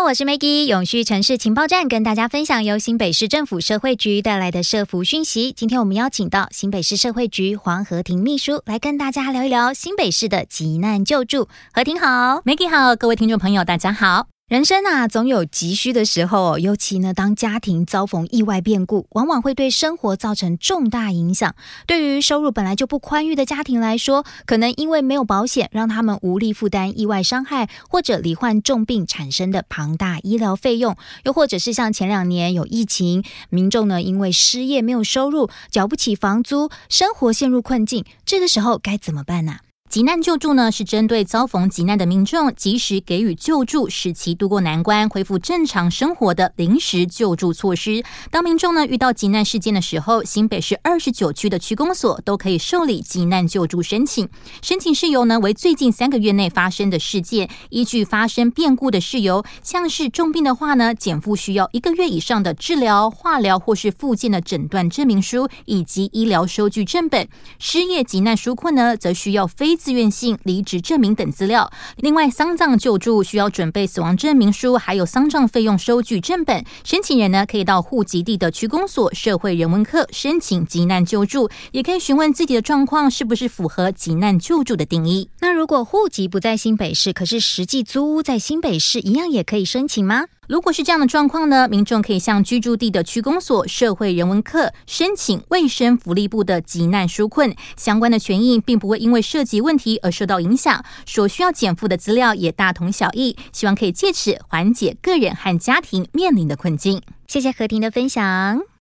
我是 Maggie， 永续城市情报站跟大家分享由新北市政府社会局带来的社福讯息。今天我们邀请到新北市社会局黄和婷秘书来跟大家聊一聊新北市的急难救助。和婷好。 Maggie 好，各位听众朋友大家好。 人生总有急需的时候，尤其呢当家庭遭逢意外变故，往往会对生活造成重大影响。对于收入本来就不宽裕的家庭来说，可能因为没有保险，让他们无力负担意外伤害或者罹患重病产生的庞大医疗费用，又或者是像前2年有疫情，民众呢因为失业没有收入，缴不起房租，生活陷入困境，这个时候该怎么办呢？ 急难救助呢，是针对遭逢急难的民众，及时给予救助，使其度过难关，恢复正常生活的临时救助措施。当民众呢遇到急难事件的时候，新北市29区的区公所都可以受理急难救助申请。申请事由呢为最近3个月内发生的事件，依据发生变故的事由，像是重病的话呢，减负需要1个月以上的治疗、化疗或是复健的诊断证明书以及医疗收据正本。失业急难纾困呢，则需要非自愿性离职证明等资料。另外，丧葬救助需要准备死亡证明书，还有丧葬费用收据正本。申请人呢，可以到户籍地的区公所、社会人文课申请急难救助，也可以询问自己的状况是不是符合急难救助的定义。 那如果户籍不在新北市，可是实际租屋在新北市，一样也可以申请吗？ 如果是这样的状况呢，民众可以向居住地的区公所、社会人文课申请卫生福利部的急难纾困，相关的权益并不会因为涉及问题而受到影响，所需要减负的资料也大同小异，希望可以借此缓解个人和家庭面临的困境。 谢谢和婷的分享。